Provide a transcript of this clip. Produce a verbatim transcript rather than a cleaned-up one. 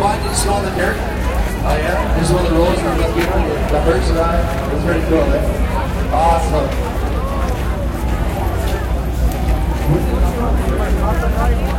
wine, did you smell the dirt? Oh yeah? This is one of the rolls from the the first guy. It was pretty cool, eh? Awesome.